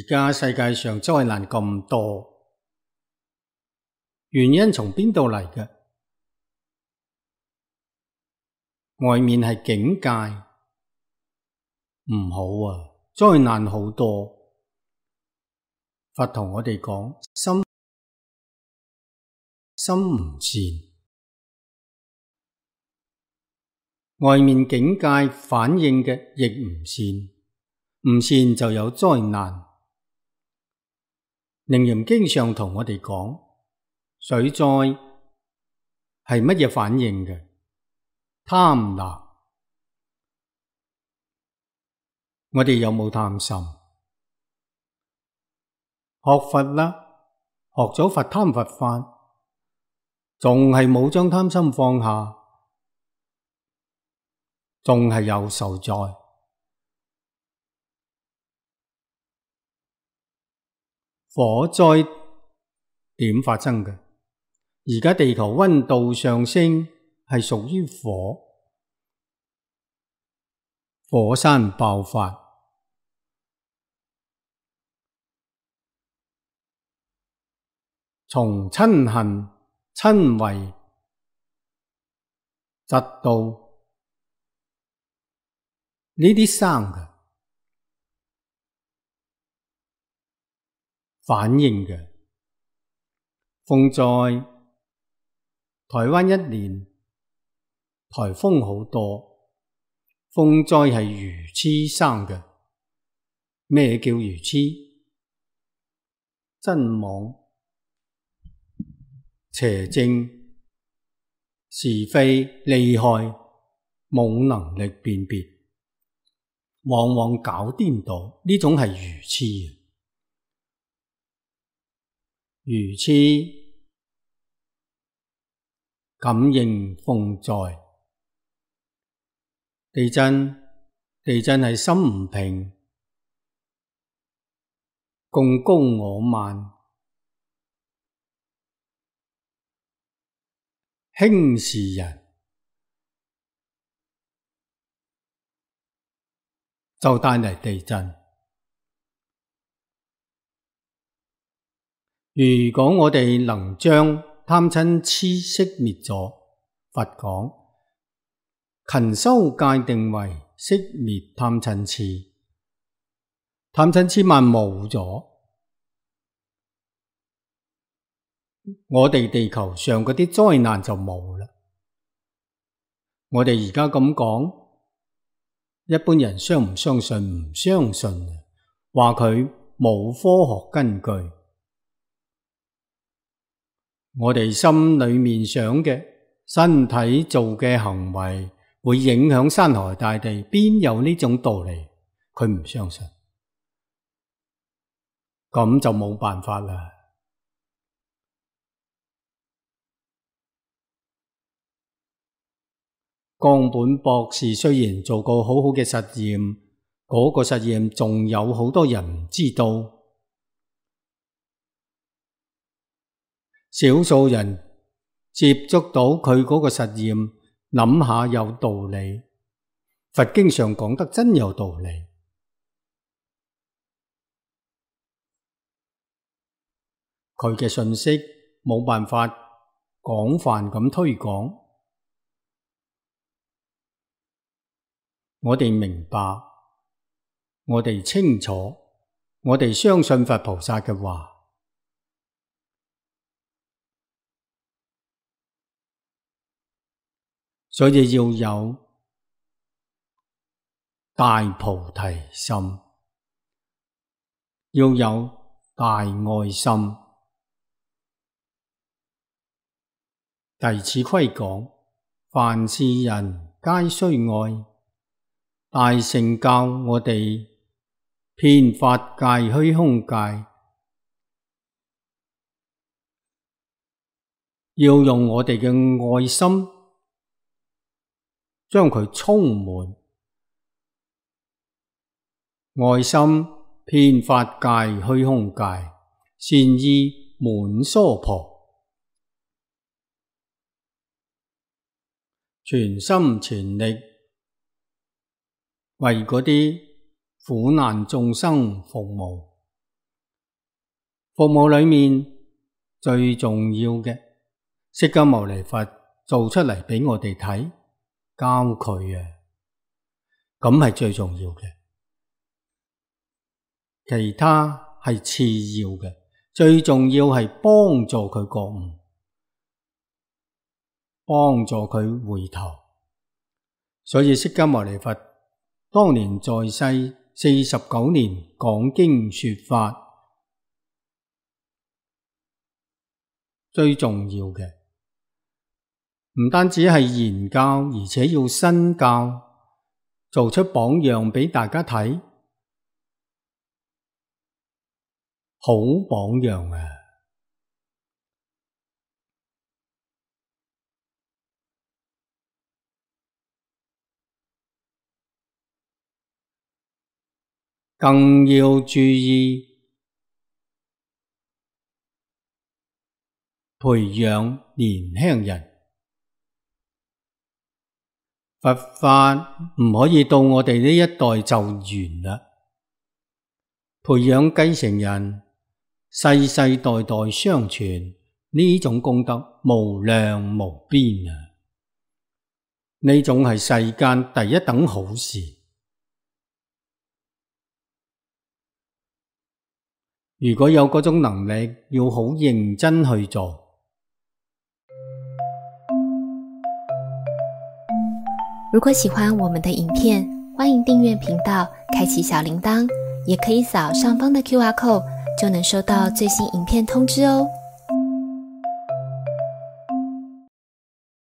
家世界上災難咁多，原因從邊度嚟嘅？外面係警戒，唔好啊，災難好多。佛同我哋講，心唔善，外面警戒反應嘅亦唔善，唔善就有災難。楞嚴經上同我哋講，水災係乜嘢反應嘅？貪婪。我哋有冇貪心？學佛啦，學咗佛貪佛法，仲係冇將貪心放下，仲係有受災。火災點發生嘅？而家地球溫度上升係屬於火山爆發，從瞋恨、瞋恚、嫉妒呢啲生嘅反應嘅。風災，台灣一年颱風好多，風災係愚癡生嘅。咩叫愚癡？真妄、邪正、是非、利害，冇能力辨別，往往搞顛倒，呢種係愚癡。愚癡感應風災。地震係心唔平，貢高我慢，輕視人，就帶嚟地震。如果我哋能將貪嗔癡熄滅咗，佛講勤修戒定慧，熄滅貪嗔癡，貪嗔癡慢冇咗，我哋地球上嗰啲災難就冇啦。我哋而家咁講，一般人相唔相信？唔相信，話佢冇科學根據。我哋心裏面想嘅，身體做嘅行為會影響山河大地，邊有呢種道理？佢唔相信，咁就冇辦法啦。岡本博士雖然做過好好嘅實驗，嗰個實驗仲有好多人唔知道。少數人接觸到佢嗰個實驗，諗下有道理。佛經上講得真有道理。佢嘅信息冇辦法廣泛咁推廣。我哋明白，我哋清楚，我哋相信佛菩薩嘅話。所以要有大菩提心，要有大愛心。弟子規講，凡是人皆須愛。大乘教我哋遍法界虛空界，要用我哋嘅愛心將佢充滿。愛心遍法界虛空界，善意滿娑婆。全心全力為嗰啲苦難眾生服務。 服務裏面最重要嘅，釋迦牟尼佛做出嚟俾我哋睇，教佢啊，咁係最重要嘅，其他係次要嘅，最重要係幫助佢覺悟，幫助佢回頭。所以釋迦牟尼佛當年在世49年講經說法，最重要嘅唔單止係言教，而且要身教，做出榜樣俾大家睇，好榜樣啊！更要注意培養年輕人。佛法唔可以到我哋呢一代就完啦，培養繼承人，世世代代相傳，呢種功德無量無邊啊！呢種係世間第一等好事。如果有嗰種能力，要好認真去做。 如果喜歡我們的影片，歡迎訂閱頻道，開啟小鈴鐺，也可以掃上方的QR code，就能收到最新影片通知哦。